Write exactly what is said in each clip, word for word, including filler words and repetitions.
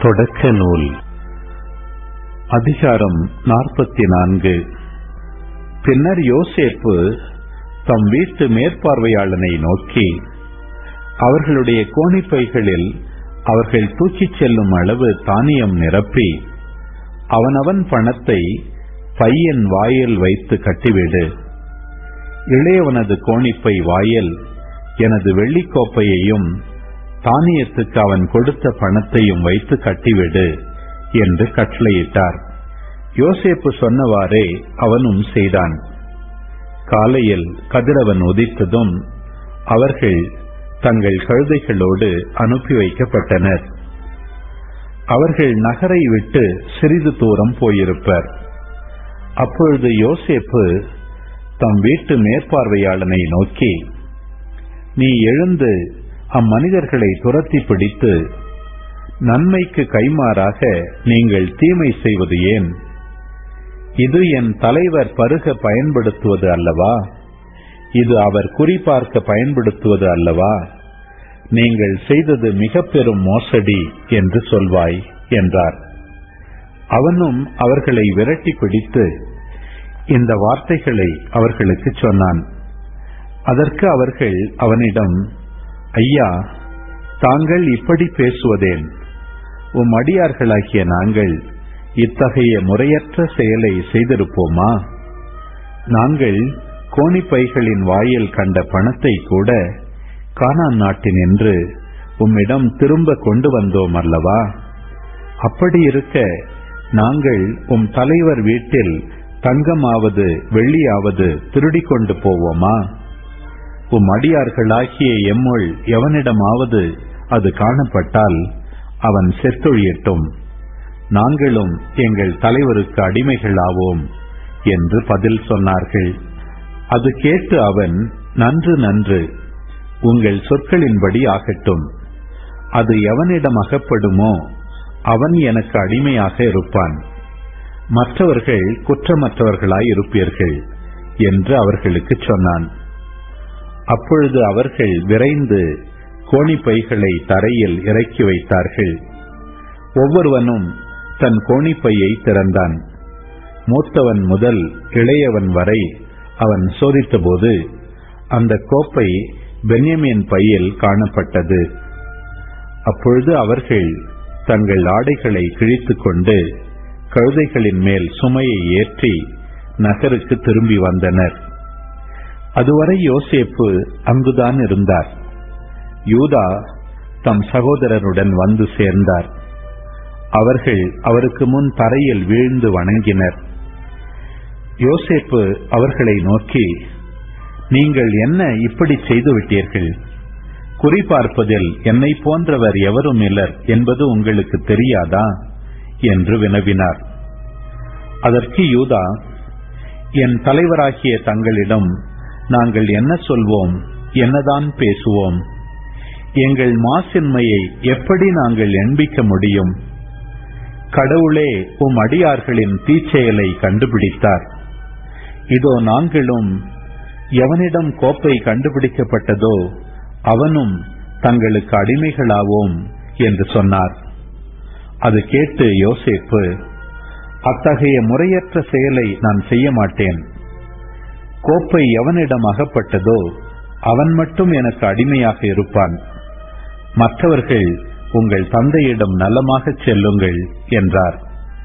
தொடக்க நூல் அதிகாரம் நாற்பத்தி நான்கு. பின்னர் யோசேப்பு தம் வீட்டு மேற்பார்வையாளனை நோக்கி, அவர்களுடைய கோணிப்பைகளில் அவர்கள் தூக்கிச் செல்லும் அளவு தானியம் நிரப்பி அவனவன் பணத்தை பையன் வாயில் வைத்து கட்டிவிடு. இளையவனது கோணிப்பை வாயில் எனது வெள்ளிக்கோப்பையையும் தானியத்துக்கு அவன் கொடுத்த பணத்தையும் வைத்து கட்டிவிடு என்று கட்டளையிட்டார். யோசேப்பு சொன்னவாறே அவனும் செய்தான். காலையில் கதிரவன் உதித்ததும் அவர்கள் தங்கள் கழுதைகளோடு அனுப்பி வைக்கப்பட்டனர். அவர்கள் நகரை விட்டு சிறிது தூரம் போயிருப்பர். அப்பொழுது யோசேப்பு தம் வீட்டு மேற்பார்வையாளனை நோக்கி, நீ எழுந்து அம்மனிதர்களை துரத்தி பிடித்து, நன்மைக்கு கைமாறாக நீங்கள் தீமை செய்வது ஏன்? இது என் தலைவர் பருக பயன்படுத்துவது அல்லவா? இது அவர் குறிபார்க்க பயன்படுத்துவது அல்லவா? நீங்கள் செய்தது மிக பெரும் மோசடி என்று சொல்வாய் என்றார். அவனும் அவர்களை விரட்டி பிடித்து இந்த வார்த்தைகளை அவர்களுக்கு சொன்னான். அதற்கு அவர்கள் அவனிடம், ஐயா, தாங்கள் இப்படி பேசுவதேன்? உம் அடியார்களாகிய நாங்கள் இத்தகைய முறையற்ற செயலை செய்திருப்போமா? நாங்கள் கோணிப்பைகளின் வாயில் கண்ட பணத்தை கூட கானான் நாட்டினின்று உம்மிடம் திரும்ப கொண்டு வந்தோம் அல்லவா? அப்படி இருக்க நாங்கள் உம் தலைவர் வீட்டில் தங்கமாவது வெள்ளியாவது திருடி கொண்டு போவோமா? உம் அடியார்களாகிய எம்முள் எவனிடமாவது அது காணப்பட்டால் அவன் செத்தொழியட்டும், நாங்களும் எங்கள் தலைவருக்கு அடிமைகளாவோம் என்று பதில் சொன்னார்கள். அது கேட்டு அவன், நன்று நன்று, உங்கள் சொற்களின்படி ஆகட்டும். அது எவனிடம் அகப்படுமோ அவன் எனக்கு அடிமையாக இருப்பான். மற்றவர்கள் குற்றமற்றவர்களாய் இருப்பீர்கள் என்று அவர்களுக்கு சொன்னான். அப்பொழுது அவர்கள் விரைந்து கோணிப்பைகளை தரையில் இறக்கி வைத்தார்கள். ஒவ்வொருவனும் தன் கோணிப்பையை திறந்தான். மூத்தவன் முதல் இளையவன் வரை அவன் சோதித்தபோது அந்த கோப்பை பென்யமீன் பையில் காணப்பட்டது. அப்பொழுது அவர்கள் தங்கள் ஆடைகளை கிழித்துக் கொண்டு கழுதைகளின் மேல் சுமையை ஏற்றி நகருக்கு திரும்பி வந்தனர். அதுவரை யோசேப்பு அங்குதான் இருந்தார். யூதா தம் சகோதரருடன் வந்து சேர்ந்தார். அவர்கள் அவருக்கு முன் தரையில் வீழ்ந்து வணங்கினர். யோசேப்பு அவர்களை நோக்கி, நீங்கள் என்ன இப்படி செய்துவிட்டீர்கள்? குறிபார்ப்பதில் என்னை போன்றவர் எவரும் இல்லர் என்பது உங்களுக்கு தெரியாதா என்று வினவினார். அதற்கு யூதா, என் தலைவராகிய தங்களிடம் நாங்கள் என்ன சொல்வோம், என்னதான் பேசுவோம்? எங்கள் மாசின்மையை எப்படி நாங்கள் எண்பிக்க முடியும்? கடவுளே உம் அடியார்களின் தீச்செயலை கண்டுபிடித்தார். இதோ நாங்களும் எவனிடம் கோப்பை கண்டுபிடிக்கப்பட்டதோ அவனும் தங்களுக்கு அடிமைகளாவோம் என்று சொன்னார். அது கேட்டு யோசேப்பு, அத்தகைய முறையற்ற செயலை நான் செய்ய மாட்டேன். கோப்பை எவனிடம் அகப்பட்டதோ அவன் மட்டும் எனக்கு அடிமையாக இருப்பான். மற்றவர்கள் உங்கள் தந்தையிடம் நலமாக செல்லுங்கள் என்றார்.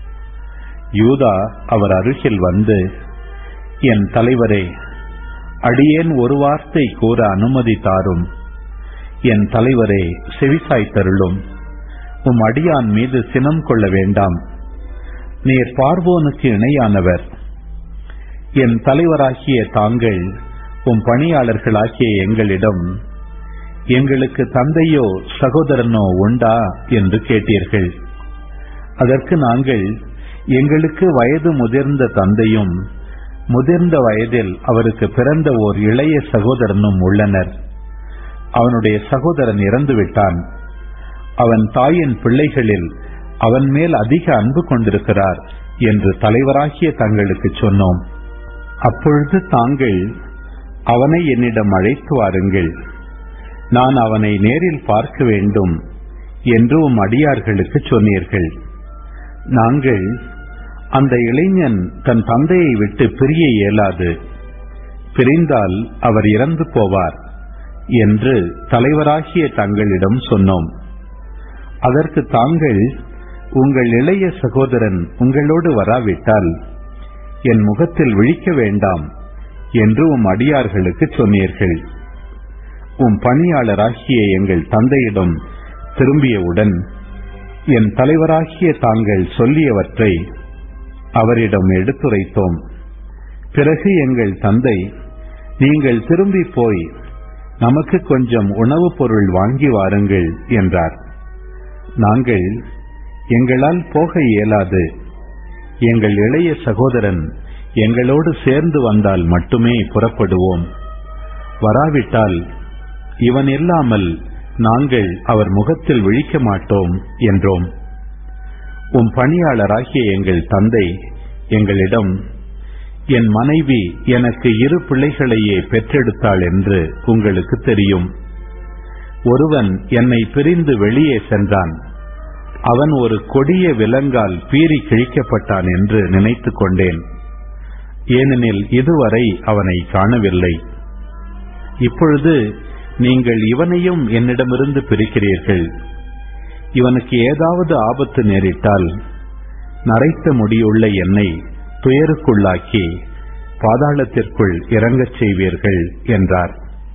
யூதா அவர் அருகில் வந்து, என் தலைவரே, அடியேன் ஒரு வார்த்தை கூற அனுமதி தாரும். என் தலைவரே, செவிசாய்த்தருளும். உம் அடியான் மீது சினம் கொள்ள வேண்டாம். நீர் பார்வோனுக்கு இணையானவர். என் தலைவராகிய தாங்கள் உம் பணியாளர்களாகிய எங்களிடம், எங்களுக்கு தந்தையோ சகோதரனோ உண்டா என்று கேட்டீர்கள். அதற்கு நாங்கள், எங்களுக்கு வயது முதிர்ந்த தந்தையும் முதிர்ந்த வயதில் அவருக்கு பிறந்த ஓர் இளைய சகோதரனும் உள்ளனர். அவனுடைய சகோதரன் இறந்துவிட்டான். அவன் தாயின் பிள்ளைகளில் அவன் மேல் அதிக அன்பு கொண்டிருக்கிறார் என்று தலைவராகிய தங்களுக்கு சொன்னோம். அப்பொழுது தாங்கள், அவனை என்னிடம் அழைத்து வாருங்கள், நான் அவனை நேரில் பார்க்க வேண்டும் என்று உம் அடியார்களுக்கு சொன்னீர்கள். நாங்கள், அந்த இளைஞன் தன் தந்தையை விட்டு பிரிய இயலாது, பிரிந்தால் அவர் இறந்து போவார் என்று தலைவராகிய தங்களிடம் சொன்னோம். அதற்கு தாங்கள், உங்கள் இளைய சகோதரன் உங்களோடு வராவிட்டால் என் முகத்தில் விழிக்க வேண்டாம் என்று உம் அடியார்களுக்கு சொன்னீர்கள். உம் பணியாளராகிய எங்கள் தந்தையிடம் திரும்பியவுடன் என் தலைவராகிய தாங்கள் சொல்லியவற்றை அவரிடம் எடுத்துரைத்தோம். பிறகு எங்கள் தந்தை, நீங்கள் திரும்பி போய் நமக்கு கொஞ்சம் உணவுப் பொருள் வாங்கி வாருங்கள் என்றார். நாங்கள், எங்களால் போக இயலாது, எங்கள் இளைய சகோதரன் எங்களோடு சேர்ந்து வந்தால் மட்டுமே புறப்படுவோம், வராவிட்டால் இவன் இல்லாமல் நாங்கள் அவர் முகத்தில் விழிக்க மாட்டோம் என்றோம். உம் பணியாளராகிய எங்கள் தந்தை எங்களிடம், என் மனைவி எனக்கு இரு பிள்ளைகளையே பெற்றெடுத்தாள் என்று உங்களுக்கு தெரியும். ஒருவன் என்னை பிரிந்து வெளியே சென்றான், அவன் ஒரு கொடிய விலங்கால் பீறி கிழிக்கப்பட்டான் என்று நினைத்து கொண்டேன். ஏனெனில் இதுவரை அவனை காணவில்லை. இப்பொழுது நீங்கள் இவனையும் என்னிடமிருந்து பிரிக்கிறீர்கள். இவனுக்கு ஏதாவது ஆபத்து நேரிட்டால் நரைத்த முடியுள்ள என்னை துயருக்குள்ளாக்கி பாதாளத்திற்குள் இறங்கச் செய்வீர்கள் என்றார்.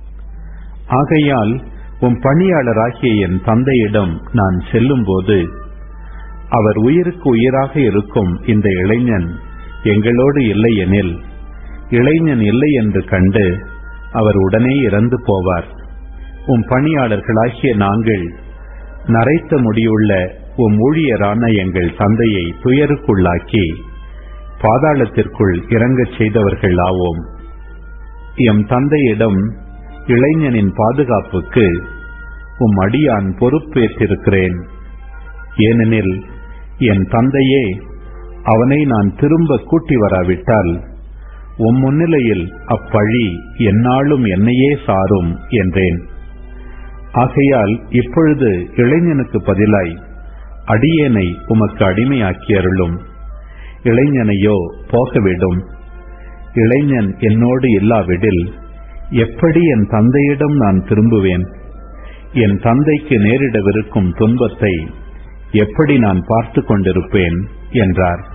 ஆகையால் உம் பணியாளராகிய என் தந்தையிடம் நான் செல்லும் போது, அவர் உயிருக்கு உயிராக இருக்கும் இந்த இளைஞன் எங்களோடு இல்லை எனில், இளைஞன் இல்லை என்று கண்டு அவர் உடனே இறந்து போவார். உம் பணியாளர்களாகிய நாங்கள் நரைத்த முடியுள்ள உம் ஊழியரான எங்கள் தந்தையை துயருக்குள்ளாக்கி பாதாளத்திற்குள் இறங்கச் செய்தவர்கள் ஆவோம். எம் தந்தையிடம் இளைஞனின் பாதுகாப்புக்கு உம் அடியான் பொறுப்பேற்றிருக்கிறேன். ஏனெனில் என் தந்தையே, அவனை நான் திரும்ப கூட்டி வராவிட்டால் உம் முன்னிலையில் அப்பழி எந்நாளும் என்னையே சாரும் என்றேன். ஆகையால் இப்பொழுது இளைஞனுக்கு பதிலாய் அடியேனை உமக்கு அடிமையாக்கி அருளும். இளைஞனையோ போகவிடும். இளைஞன் என்னோடு இல்லாவிடில் எப்படி என் தந்தையிடம் நான் திரும்புவேன்? என் தந்தைக்கு நேரிடவிருக்கும் துன்பத்தை எப்படி நான் பார்த்து கொண்டிருப்பேன் என்றார்.